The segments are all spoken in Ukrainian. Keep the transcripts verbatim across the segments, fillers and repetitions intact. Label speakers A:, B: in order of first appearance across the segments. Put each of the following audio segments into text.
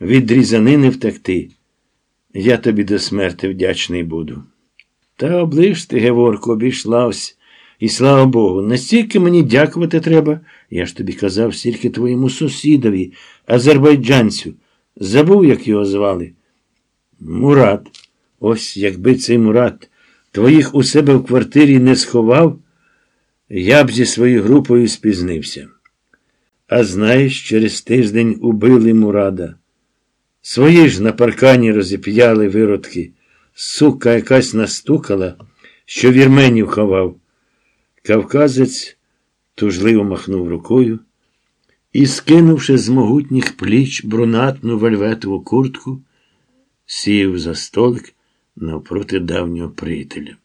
A: від різанини втекти. Я тобі до смерти вдячний буду. Та оближ ти, Геворку, обійшлась. І слава Богу, настільки мені дякувати треба. Я ж тобі казав, стільки твоєму сусідові, азербайджанцю. Забув, як його звали. Мурат. Ось якби цей Мурат твоїх у себе в квартирі не сховав, я б зі своєю групою спізнився. А знаєш, через тиждень убили Мурада. Свої ж на паркані розіп'яли виродки. Сука якась настукала, що вірменів ховав. Кавказець тужливо махнув рукою і, скинувши з могутніх пліч брунатну вельветову куртку, сів за столик навпроти давнього приятеля.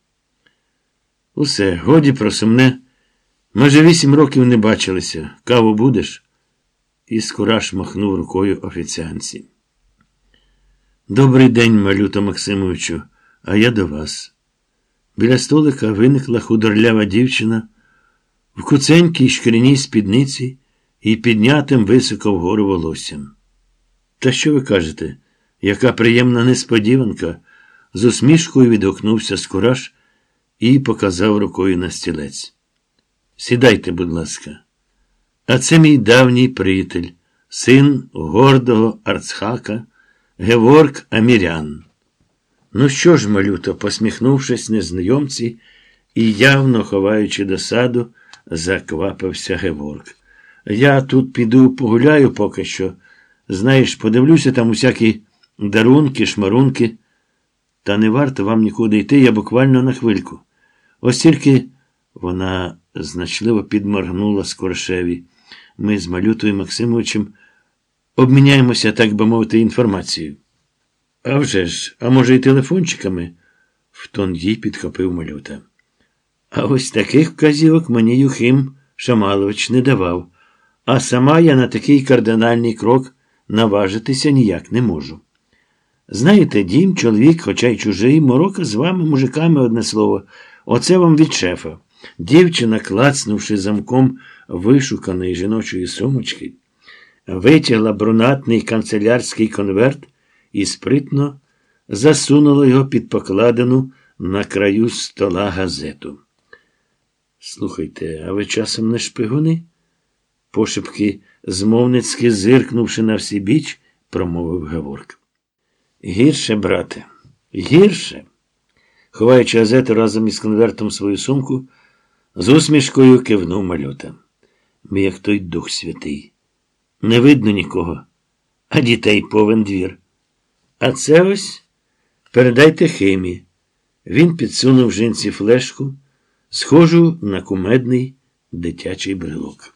A: Усе, годі про сумне. Може, вісім років не бачилися. Каву будеш? І Скураш махнув рукою офіціанці. Добрий день, Малюто Максимовичу, а я до вас. Біля столика виникла худорлява дівчина в куценькій шкіряній спідниці і піднятим високо вгору волоссям. Та що ви кажете? Яка приємна несподіванка! З усмішкою відгукнувся Скураш і показав рукою на стілець. Сідайте, будь ласка. А це мій давній приятель, син гордого арцхака, Геворк Амірян. Ну що ж, Малюто, посміхнувшись незнайомці і явно ховаючи досаду, заквапився Геворк. Я тут піду погуляю поки що. Знаєш, подивлюся там усякі дарунки, шмарунки. Та не варто вам нікуди йти, я буквально на хвильку. Ось тільки вона значливо підморгнула Скоршеві. Ми з Малютою Максимовичем обміняємося, так би мовити, інформацією. А вже ж, а може й телефончиками? В тон їй підхопив Малюта. А ось таких вказівок мені Юхим Шамалович не давав, а сама я на такий кардинальний крок наважитися ніяк не можу. Знаєте, дім, чоловік, хоча й чужий, морока з вами, мужиками, одне слово. Оце вам від шефа. Дівчина, клацнувши замком вишуканої жіночої сумочки, витягла брунатний канцелярський конверт і спритно засунула його під покладену на краю стола газету. Слухайте, а ви часом не шпигуни? Пошепки, змовницьки зиркнувши на всі біч, промовив Геворк. Гірше, брате, гірше. Ховаючи газету разом із конвертом свою сумку, з усмішкою кивнув Малюта. Ми, як той Дух Святий. Не видно нікого, а дітей повен двір. А це ось передайте Химі. Він підсунув жінці флешку, схожу на кумедний дитячий брелок.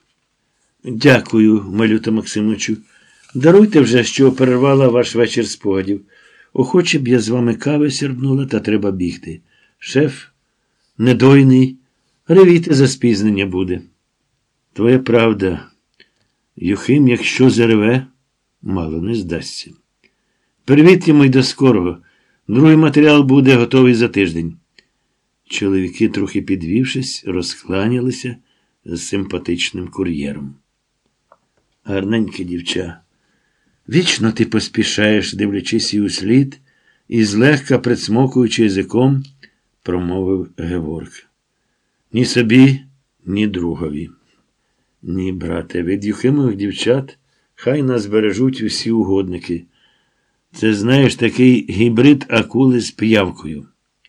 A: Дякую, Малюто Максимовичу. Даруйте вже, що перервала ваш вечір спогадів. Охоче б я з вами кави сірбнула, та треба бігти. Шеф недойний, ревіти за спізнення буде. Твоя правда. Юхим, якщо зареве, мало не здасться. Привіт йому й до скорого. Другий матеріал буде готовий за тиждень. Чоловіки, трохи підвівшись, розкланялися з симпатичним кур'єром. Гарненьке дівча. Вічно ти поспішаєш, дивлячись їй услід, і злегка прицмокуючи язиком, промовив Геворк. Ні собі, ні другові. Ні, брате, від Юхимових дівчат хай нас бережуть усі угодники. Це, знаєш, такий гібрид акули з п'явкою.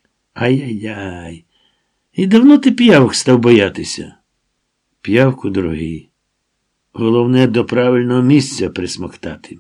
A: Ай-яй-яй. І давно ти п'явок став боятися? П'явку, дорогий. Головне, до правильного місця присмоктати.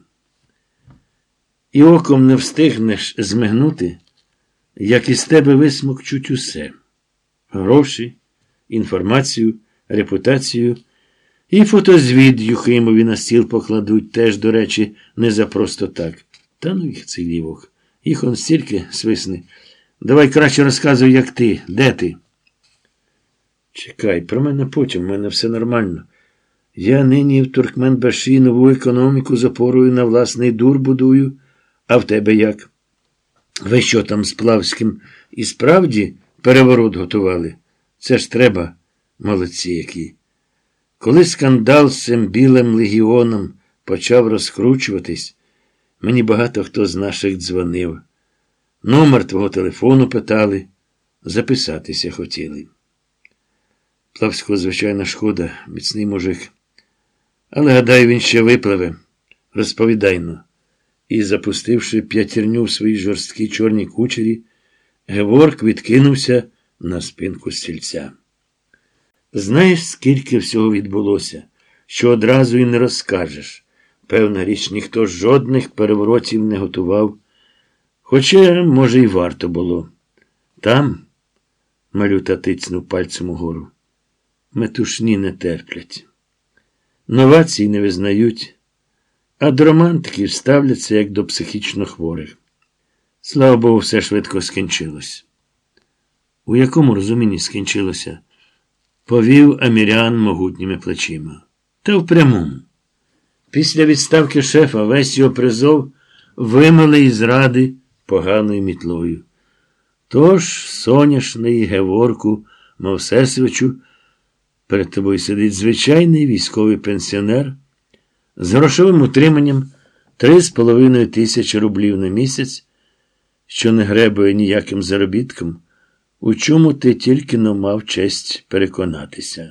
A: І оком не встигнеш змигнути, як із тебе висмокчуть усе. Гроші, інформацію, репутацію і фотозвіт Юхимові на стіл покладуть теж, до речі, не за просто так. Та ну їх цей лівок. Їх он стільки свисне. Давай краще розказуй, як ти, де ти? Чекай, про мене потім, в мене все нормально. Я нині в Туркменбаші нову економіку з опорою на власний дур будую. А в тебе як? Ви що там з Плавським і справді переворот готували? Це ж треба, молодці які. Коли скандал з цим білим легіоном почав розкручуватись, Мені багато хто з наших дзвонив. Номер твого телефону питали, записатися хотіли. Плавського, звичайно, шкода, міцний мужик. Але, гадаю, він ще випливе. Розповідайно. І, запустивши п'ятірню в своїй жорсткій чорній кучері, Геворк відкинувся на спинку стільця. Знаєш, скільки всього відбулося, що одразу і не розкажеш. Певна річ, ніхто жодних переворотів не готував. Хоча, може, й варто було. Там, Малюта тицнув пальцем угору, метушні не терплять. Новацій не визнають, а до романтиків ставляться, як до психічно хворих. Слава Богу, все швидко скінчилось. У якому розумінні скінчилося? Повів Амірян могутніми плечима. Та в прямому. Після відставки шефа весь його призов вимили із ради поганою мітлою. Тож, соняшний Геворку Мовсесовичу, перед тобою сидить звичайний військовий пенсіонер з грошовим утриманням три з половиною тисячі рублів на місяць, що не гребує ніяким заробітком, у чому ти тільки но мав честь переконатися.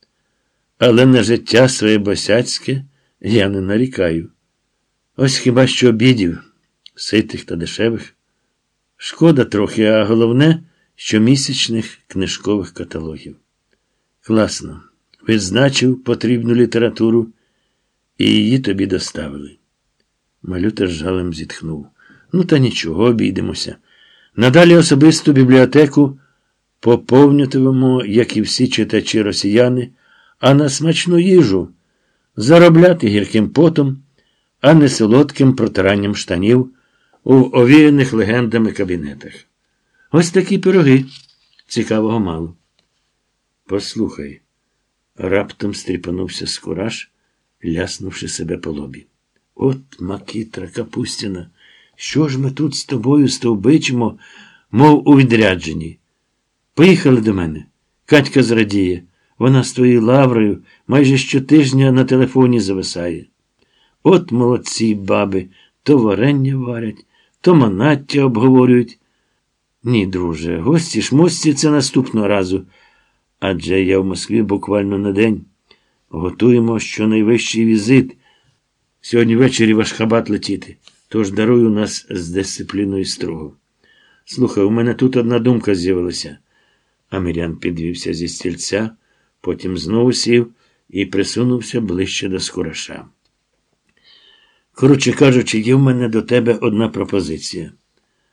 A: Але на життя своє босяцьке я не нарікаю. Ось хіба що обідів, ситих та дешевих. Шкода трохи, а головне, щомісячних книжкових каталогів. Класно. Відзначив потрібну літературу, і її тобі доставили. Малюта з жалем зітхнув. Ну, та нічого, обійдемося. Надалі особисту бібліотеку поповнюватимемо, як і всі читачі росіяни, а на смачну їжу заробляти гірким потом, а не солодким протиранням штанів у овіяних легендами кабінетах. Ось такі пироги. Цікавого мало. Послухай, раптом стріпанувся Скураш, ляснувши себе по лобі. От, Макітра Капустіна, що ж ми тут з тобою стовбичимо, мов у відрядженні? Поїхали до мене. Катька зрадіє. Вона з твоєю Лаврою майже щотижня на телефоні зависає. От молодці баби, то варення варять, то манаття обговорюють. Ні, друже, гості-шмості це наступного разу. Адже я в Москві буквально на день. Готуємо щонайвищий візит. Сьогодні ввечері в Ашхабад летіти. Тож даруй у нас з дисципліною строго. Слухай, у мене тут одна думка з'явилася. Амірян підвівся зі стільця, потім знову сів і присунувся ближче до Скураша. Коротше кажучи, є в мене до тебе одна пропозиція.